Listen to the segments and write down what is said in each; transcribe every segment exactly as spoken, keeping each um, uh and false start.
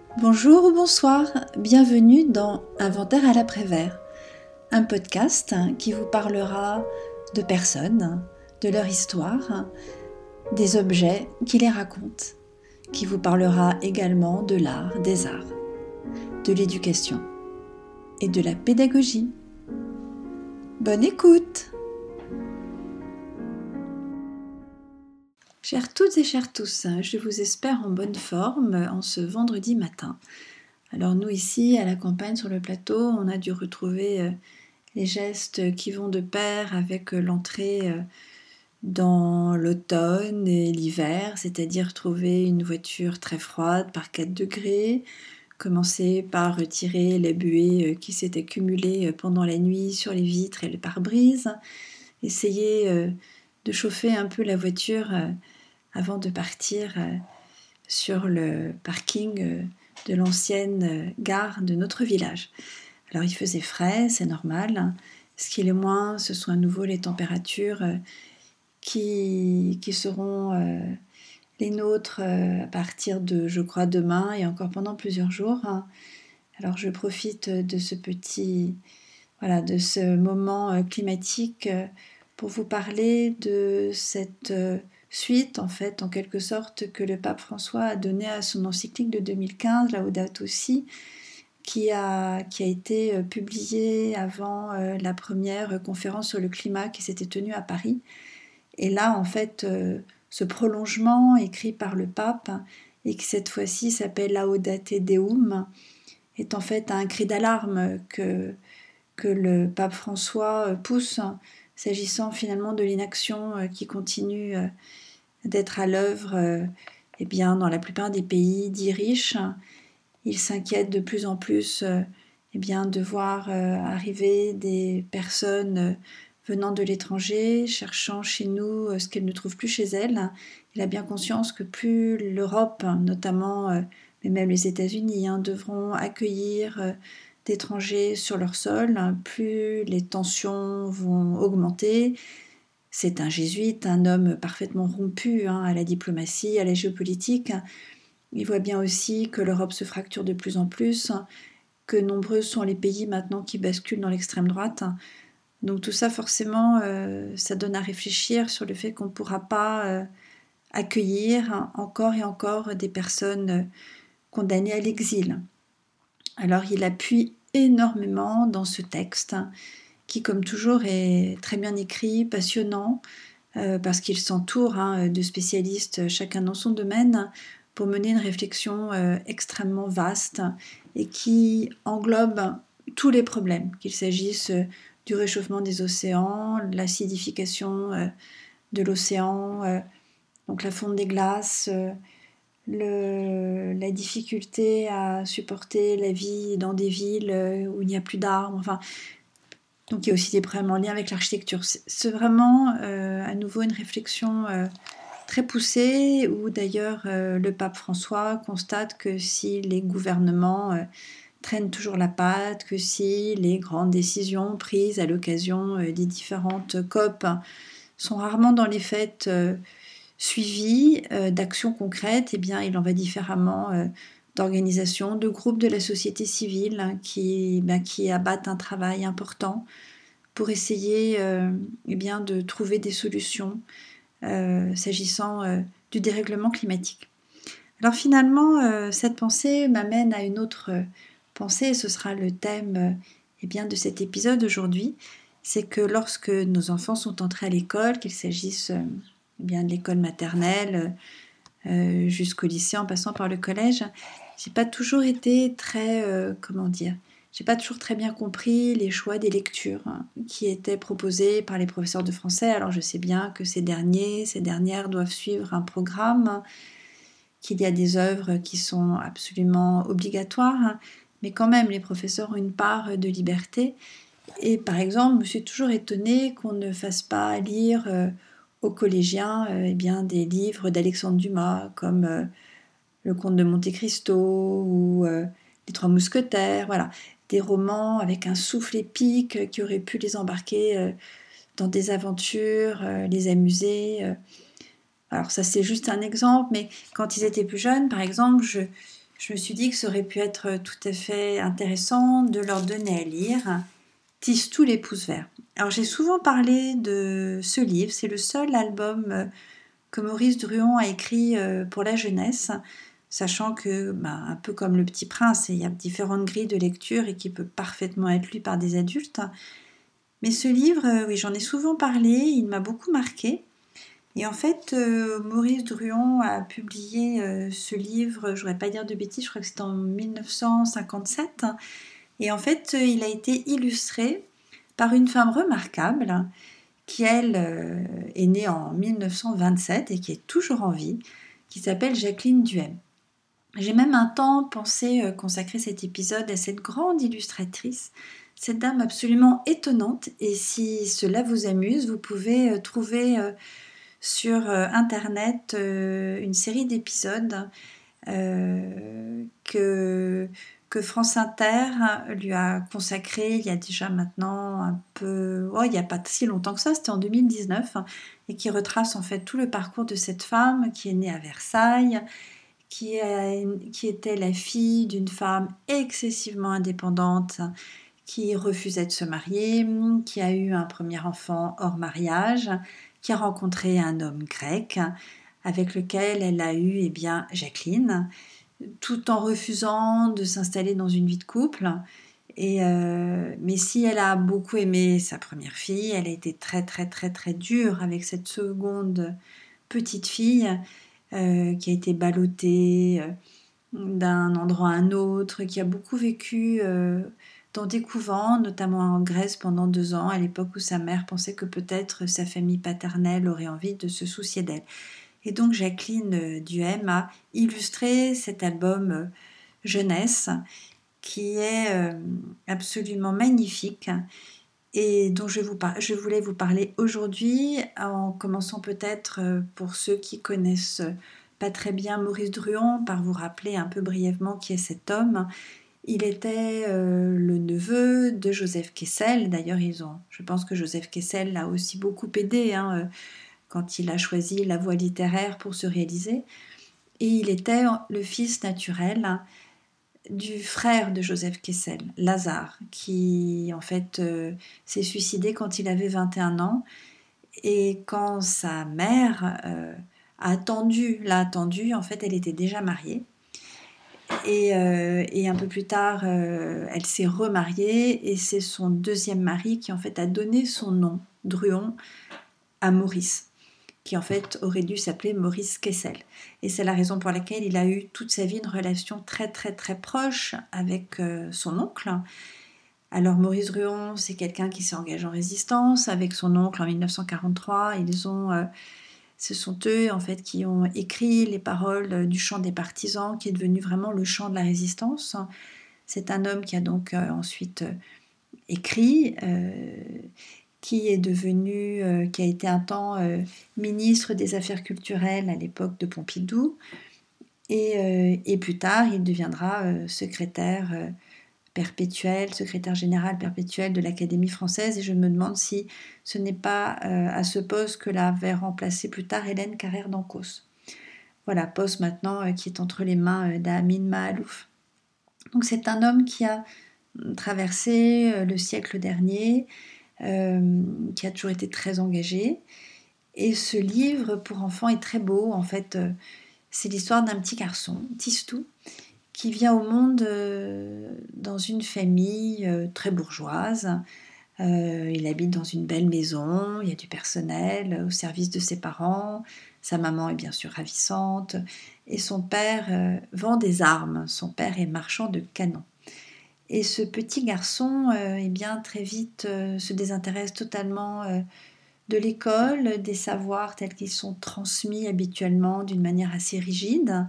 Bonjour ou bonsoir, bienvenue dans Inventaire à l'après-vert, un podcast qui vous parlera de personnes, de leur histoire, des objets qui les racontent, qui vous parlera également de l'art, des arts, de l'éducation et de la pédagogie. Bonne écoute! Chères toutes et chers tous, je vous espère en bonne forme en ce vendredi matin. Alors nous ici à la campagne sur le plateau, on a dû retrouver les gestes qui vont de pair avec l'entrée dans l'automne et l'hiver, c'est-à-dire trouver une voiture très froide par quatre degrés, commencer par retirer les buées qui s'étaient cumulées pendant la nuit sur les vitres et le pare-brise, essayer de chauffer un peu la voiture avant de partir sur le parking de l'ancienne gare de notre village. Alors il faisait frais, c'est normal. Ce qui est le moins, ce sont à nouveau les températures qui, qui seront euh, les nôtres à partir de, je crois, demain et encore pendant plusieurs jours. Alors je profite de ce petit, voilà, de ce moment climatique pour vous parler de cette suite, en fait, en quelque sorte, que le pape François a donnée à son encyclique de deux mille quinze, Laudato Si, qui a, qui a été publiée avant euh, la première conférence sur le climat qui s'était tenue à Paris. Et là, en fait, euh, ce prolongement écrit par le pape, et qui cette fois-ci s'appelle Laudate Deum, est en fait un cri d'alarme que, que le pape François pousse, s'agissant finalement de l'inaction euh, qui continue euh, d'être à l'œuvre euh, eh bien, dans la plupart des pays dits riches. Il s'inquiète de plus en plus euh, eh bien, de voir euh, arriver des personnes euh, venant de l'étranger, cherchant chez nous euh, ce qu'elles ne trouvent plus chez elles. Il a bien conscience que plus l'Europe, notamment, euh, mais même les États-Unis, hein, devront accueillir euh, d'étrangers sur leur sol, hein, plus les tensions vont augmenter. C'est un jésuite, un homme parfaitement rompu hein, à la diplomatie, à la géopolitique. Il voit bien aussi que l'Europe se fracture de plus en plus, que nombreux sont les pays maintenant qui basculent dans l'extrême droite. Donc tout ça, forcément, euh, ça donne à réfléchir sur le fait qu'on ne pourra pas euh, accueillir encore et encore des personnes condamnées à l'exil. Alors il appuie énormément dans ce texte, qui comme toujours est très bien écrit, passionnant, euh, parce qu'il s'entoure hein, de spécialistes, chacun dans son domaine, pour mener une réflexion euh, extrêmement vaste et qui englobe tous les problèmes, qu'il s'agisse euh, du réchauffement des océans, l'acidification euh, de l'océan, euh, donc la fonte des glaces, euh, le, la difficulté à supporter la vie dans des villes euh, où il n'y a plus d'arbres, enfin, donc il y a aussi des problèmes en lien avec l'architecture. C'est vraiment euh, à nouveau une réflexion euh, très poussée, où d'ailleurs euh, le pape François constate que si les gouvernements euh, traînent toujours la patte, que si les grandes décisions prises à l'occasion euh, des différentes C O P sont rarement dans les faits euh, suivies euh, d'actions concrètes, eh bien il en va différemment euh, d'organisations, de groupes de la société civile hein, qui, ben, qui abattent un travail important pour essayer euh, eh bien, de trouver des solutions euh, s'agissant euh, du dérèglement climatique. Alors finalement, euh, cette pensée m'amène à une autre pensée, et ce sera le thème euh, eh bien, de cet épisode aujourd'hui. C'est que lorsque nos enfants sont entrés à l'école, qu'il s'agisse euh, eh bien, de l'école maternelle euh, jusqu'au lycée en passant par le collège, j'ai pas toujours été très, euh, comment dire, j'ai pas toujours très bien compris les choix des lectures hein, qui étaient proposés par les professeurs de français. Alors je sais bien que ces derniers, ces dernières doivent suivre un programme, qu'il y a des œuvres qui sont absolument obligatoires, mais quand même les professeurs ont une part de liberté. Et par exemple, je me suis toujours étonnée qu'on ne fasse pas lire euh, aux collégiens euh, eh bien, des livres d'Alexandre Dumas, comme euh, Le Comte de Monte Cristo ou euh, Les Trois Mousquetaires, voilà, des romans avec un souffle épique qui aurait pu les embarquer euh, dans des aventures, euh, les amuser. Euh. Alors ça c'est juste un exemple, mais quand ils étaient plus jeunes, par exemple, je, je me suis dit que ça aurait pu être tout à fait intéressant de leur donner à lire Tistou les pouces verts. Alors j'ai souvent parlé de ce livre, c'est le seul album que Maurice Druon a écrit pour la jeunesse, sachant que, bah, un peu comme Le Petit Prince, il y a différentes grilles de lecture et qui peut parfaitement être lu par des adultes. Mais ce livre, oui, j'en ai souvent parlé, il m'a beaucoup marqué. Et en fait, euh, Maurice Druon a publié euh, ce livre, je ne voudrais pas dire de bêtises, je crois que c'était en dix-neuf cent cinquante-sept. Et en fait, euh, il a été illustré par une femme remarquable qui, elle, euh, est née en dix-neuf cent vingt-sept et qui est toujours en vie, qui s'appelle Jacqueline Duhem. J'ai même un temps pensé euh, consacrer cet épisode à cette grande illustratrice, cette dame absolument étonnante. Et si cela vous amuse, vous pouvez euh, trouver euh, sur euh, Internet euh, une série d'épisodes euh, que, que France Inter lui a consacré il y a déjà maintenant un peu... Oh, il n'y a pas si longtemps que ça, c'était en deux mille dix-neuf, hein, et qui retrace en fait tout le parcours de cette femme qui est née à Versailles, qui, a, qui était la fille d'une femme excessivement indépendante, qui refusait de se marier, qui a eu un premier enfant hors mariage, qui a rencontré un homme grec avec lequel elle a eu eh bien, Jacqueline, tout en refusant de s'installer dans une vie de couple. Et euh, mais si elle a beaucoup aimé sa première fille, elle a été très très très très dure avec cette seconde petite fille euh, qui a été ballottée euh, d'un endroit à un autre, qui a beaucoup vécu euh, dans des couvents, notamment en Grèce pendant deux ans, à l'époque où sa mère pensait que peut-être sa famille paternelle aurait envie de se soucier d'elle. Et donc Jacqueline Duhem a illustré cet album euh, jeunesse qui est euh, absolument magnifique et dont je, vous par- je voulais vous parler aujourd'hui, en commençant peut-être euh, pour ceux qui connaissent pas très bien Maurice Druon, par vous rappeler un peu brièvement qui est cet homme. Il était euh, le neveu de Joseph Kessel. D'ailleurs, ils ont, je pense que Joseph Kessel l'a aussi beaucoup aidé hein, euh, quand il a choisi la voie littéraire pour se réaliser. Et il était le fils naturel du frère de Joseph Kessel, Lazare, qui en fait euh, s'est suicidé quand il avait vingt et un ans. Et quand sa mère euh, a attendu, l'a attendu, en fait elle était déjà mariée. Et, euh, et un peu plus tard, euh, elle s'est remariée et c'est son deuxième mari qui en fait a donné son nom, Druon, à Maurice, qui en fait aurait dû s'appeler Maurice Kessel. Et c'est la raison pour laquelle il a eu toute sa vie une relation très très très proche avec euh, son oncle. Alors Maurice Druon, c'est quelqu'un qui s'est engagé en résistance avec son oncle en dix-neuf cent quarante-trois. Ils ont, euh, ce sont eux en fait qui ont écrit les paroles du chant des partisans, qui est devenu vraiment le chant de la résistance. C'est un homme qui a donc euh, ensuite euh, écrit, euh, qui est devenu, euh, qui a été un temps euh, ministre des Affaires culturelles à l'époque de Pompidou, et, euh, et plus tard il deviendra euh, secrétaire euh, perpétuel, secrétaire général perpétuel de l'Académie française, et je me demande si ce n'est pas euh, à ce poste que l'avait remplacé plus tard Hélène Carrère d'Ancos. Voilà, poste maintenant euh, qui est entre les mains euh, d'Amin Mahalouf. Donc c'est un homme qui a traversé euh, le siècle dernier, euh, qui a toujours été très engagé. Et ce livre pour enfants est très beau. En fait, euh, c'est l'histoire d'un petit garçon, Tistou, qui vient au monde euh, dans une famille euh, très bourgeoise. Euh, il habite dans une belle maison, il y a du personnel au service de ses parents. Sa maman est bien sûr ravissante. Et son père euh, vend des armes. Son père est marchand de canons. Et ce petit garçon, euh, eh bien, très vite, euh, se désintéresse totalement euh, de l'école, des savoirs tels qu'ils sont transmis habituellement d'une manière assez rigide.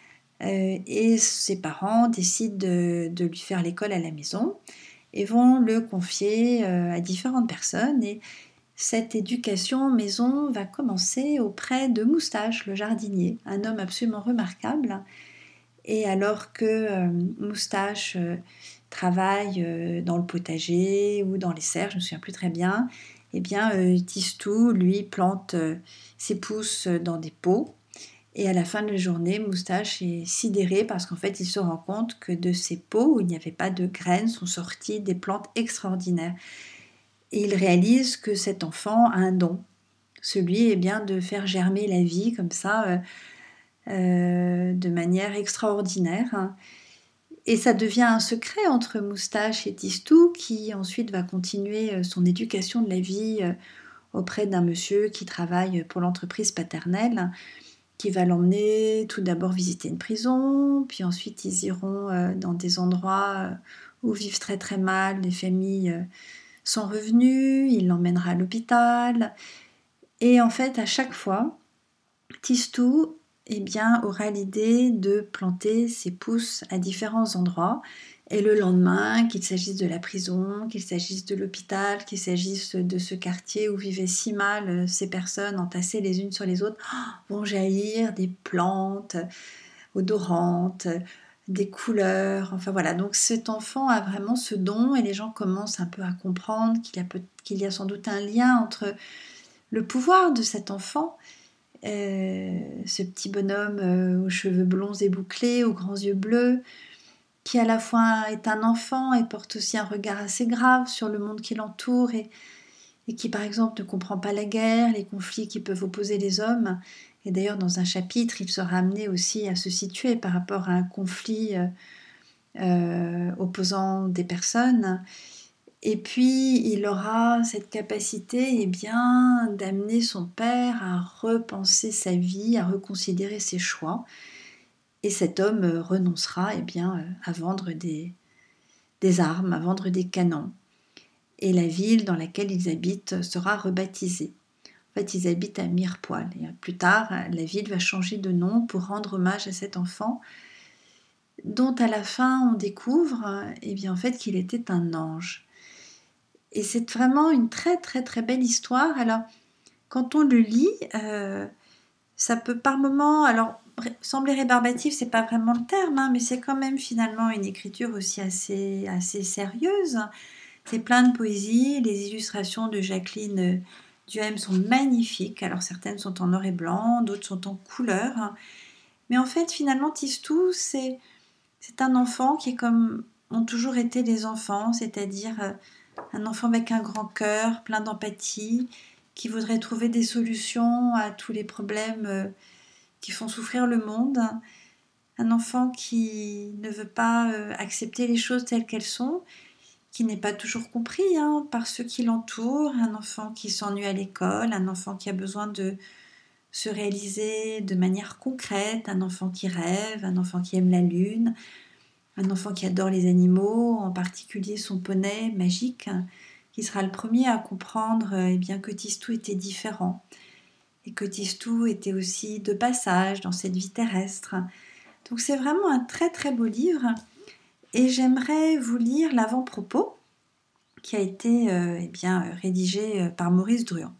Euh, et ses parents décident de, de lui faire l'école à la maison et vont le confier euh, à différentes personnes. Et cette éducation maison va commencer auprès de Moustache, le jardinier, un homme absolument remarquable. Et alors que euh, Moustache euh, travaille euh, dans le potager ou dans les serres, je ne me souviens plus très bien, eh bien euh, Tistou, lui, plante euh, ses pousses dans des pots. Et à la fin de la journée, Moustache est sidéré parce qu'en fait, il se rend compte que de ces pots où il n'y avait pas de graines sont sorties des plantes extraordinaires. Et il réalise que cet enfant a un don, celui eh bien, de faire germer la vie comme ça, euh, euh, de manière extraordinaire. Et ça devient un secret entre Moustache et Tistou, qui ensuite va continuer son éducation de la vie auprès d'un monsieur qui travaille pour l'entreprise paternelle, qui va l'emmener tout d'abord visiter une prison, puis ensuite ils iront dans des endroits où vivent très très mal des familles sans revenus, il l'emmènera à l'hôpital. Et en fait, à chaque fois, Tistou eh bien, aura l'idée de planter ses pousses à différents endroits. Et le lendemain, qu'il s'agisse de la prison, qu'il s'agisse de l'hôpital, qu'il s'agisse de ce quartier où vivaient si mal ces personnes entassées les unes sur les autres, vont jaillir des plantes odorantes, des couleurs, enfin voilà. Donc cet enfant a vraiment ce don et les gens commencent un peu à comprendre qu'il y a, peut- qu'il y a sans doute un lien entre le pouvoir de cet enfant, Euh, ce petit bonhomme euh, aux cheveux blonds et bouclés, aux grands yeux bleus, qui à la fois est un enfant et porte aussi un regard assez grave sur le monde qui l'entoure et, et qui par exemple ne comprend pas la guerre, les conflits qui peuvent opposer les hommes. Et d'ailleurs dans un chapitre, il sera amené aussi à se situer par rapport à un conflit euh, euh, opposant des personnes. Et puis, il aura cette capacité eh bien, d'amener son père à repenser sa vie, à reconsidérer ses choix. Et cet homme renoncera eh bien, à vendre des, des armes, à vendre des canons. Et la ville dans laquelle ils habitent sera rebaptisée. En fait, ils habitent à Mirepoix. Et plus tard, la ville va changer de nom pour rendre hommage à cet enfant, dont à la fin on découvre eh bien, en fait, qu'il était un ange. Et c'est vraiment une très très très belle histoire. Alors, quand on le lit, euh, ça peut par moments, alors sembler rébarbatif, c'est pas vraiment le terme, hein, mais c'est quand même finalement une écriture aussi assez, assez sérieuse. C'est plein de poésie, les illustrations de Jacqueline Duhem sont magnifiques. Alors certaines sont en noir et blanc, d'autres sont en couleur. Mais en fait, finalement, Tistou, c'est, c'est un enfant qui est comme ont toujours été les enfants, c'est-à-dire euh, un enfant avec un grand cœur, plein d'empathie, qui voudrait trouver des solutions à tous les problèmes euh, qui font souffrir le monde. Un enfant qui ne veut pas euh, accepter les choses telles qu'elles sont, qui n'est pas toujours compris hein, par ceux qui l'entourent. Un enfant qui s'ennuie à l'école, un enfant qui a besoin de se réaliser de manière concrète, un enfant qui rêve, un enfant qui aime la lune, un enfant qui adore les animaux, en particulier son poney magique, qui sera le premier à comprendre eh bien, que Tistou était différent et que Tistou était aussi de passage dans cette vie terrestre. Donc c'est vraiment un très très beau livre et j'aimerais vous lire l'avant-propos qui a été euh, eh bien, rédigé par Maurice Druon.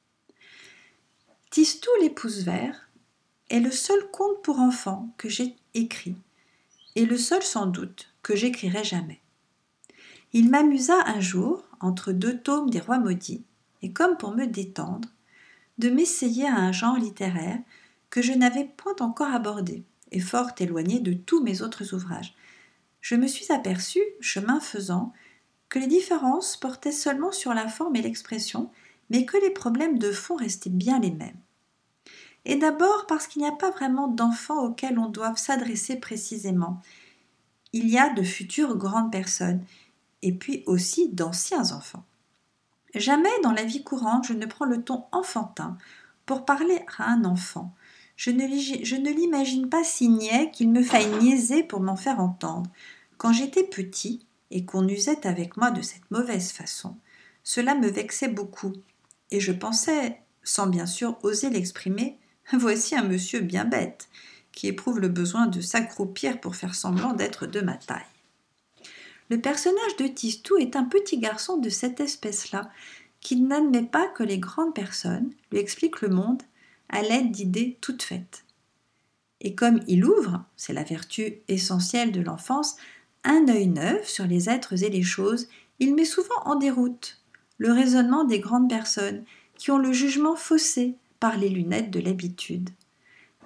Tistou les pouces verts est le seul conte pour enfants que j'ai écrit et le seul sans doute que j'écrirai jamais. Il m'amusa un jour, entre deux tomes des Rois maudits, et comme pour me détendre, de m'essayer à un genre littéraire que je n'avais point encore abordé, et fort éloigné de tous mes autres ouvrages. Je me suis aperçu, chemin faisant, que les différences portaient seulement sur la forme et l'expression, mais que les problèmes de fond restaient bien les mêmes. Et d'abord parce qu'il n'y a pas vraiment d'enfants auxquels on doive s'adresser précisément. Il y a de futures grandes personnes, et puis aussi d'anciens enfants. Jamais dans la vie courante je ne prends le ton enfantin pour parler à un enfant. Je ne, je ne l'imagine pas si niais qu'il me faille niaiser pour m'en faire entendre. Quand j'étais petit et qu'on usait avec moi de cette mauvaise façon, cela me vexait beaucoup, et je pensais, sans bien sûr oser l'exprimer, voici un monsieur bien bête, qui éprouve le besoin de s'accroupir pour faire semblant d'être de ma taille. Le personnage de Tistou est un petit garçon de cette espèce-là, qui n'admet pas que les grandes personnes lui expliquent le monde à l'aide d'idées toutes faites. Et comme il ouvre, c'est la vertu essentielle de l'enfance, un œil neuf sur les êtres et les choses, il met souvent en déroute le raisonnement des grandes personnes qui ont le jugement faussé par les lunettes de l'habitude.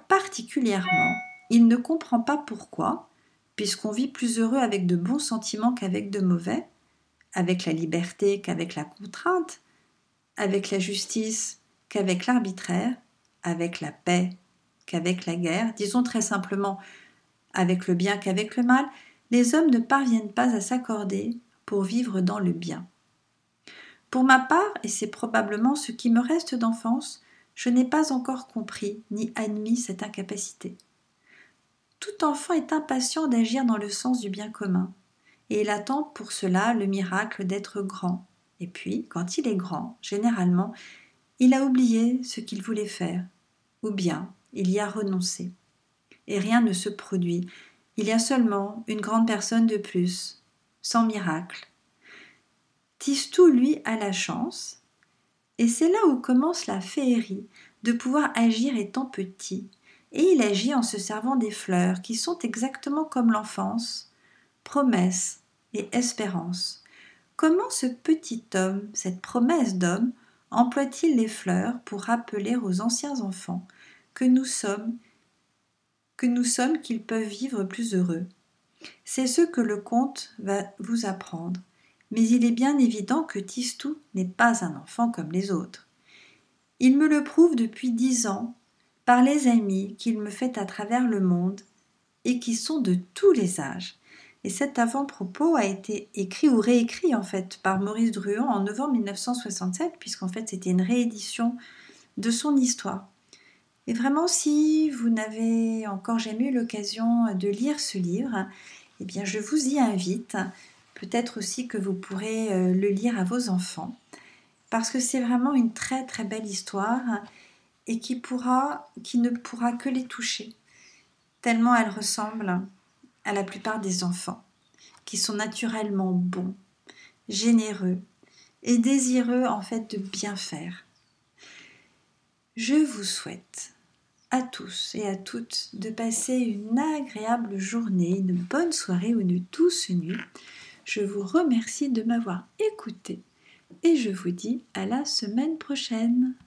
particulièrement, il ne comprend pas pourquoi, puisqu'on vit plus heureux avec de bons sentiments qu'avec de mauvais, avec la liberté qu'avec la contrainte, avec la justice qu'avec l'arbitraire, avec la paix qu'avec la guerre, disons très simplement avec le bien qu'avec le mal, les hommes ne parviennent pas à s'accorder pour vivre dans le bien. Pour ma part, et c'est probablement ce qui me reste d'enfance, je n'ai pas encore compris ni admis cette incapacité. Tout enfant est impatient d'agir dans le sens du bien commun, et il attend pour cela le miracle d'être grand. Et puis, quand il est grand, généralement, il a oublié ce qu'il voulait faire, ou bien il y a renoncé. Et rien ne se produit. Il y a seulement une grande personne de plus, sans miracle. Tistou, lui, a la chance, et c'est là où commence la féerie, de pouvoir agir étant petit. Et il agit en se servant des fleurs, qui sont exactement comme l'enfance, promesse et espérance. Comment ce petit homme, cette promesse d'homme, emploie-t-il les fleurs pour rappeler aux anciens enfants que nous sommes, que nous sommes qu'ils peuvent vivre plus heureux? C'est ce que le conte va vous apprendre. Mais il est bien évident que Tistou n'est pas un enfant comme les autres. Il me le prouve depuis dix ans par les amis qu'il me fait à travers le monde et qui sont de tous les âges. Et cet avant-propos a été écrit ou réécrit en fait par Maurice Druon en novembre mille neuf cent soixante-sept, puisqu'en fait c'était une réédition de son histoire. Et vraiment, si vous n'avez encore jamais eu l'occasion de lire ce livre, eh bien je vous y invite. Peut-être aussi que vous pourrez le lire à vos enfants, parce que c'est vraiment une très très belle histoire et qui, pourra, qui ne pourra que les toucher, tellement elle ressemble à la plupart des enfants, qui sont naturellement bons, généreux et désireux en fait de bien faire. Je vous souhaite à tous et à toutes de passer une agréable journée, une bonne soirée ou une douce nuit. Je vous remercie de m'avoir écouté et je vous dis à la semaine prochaine.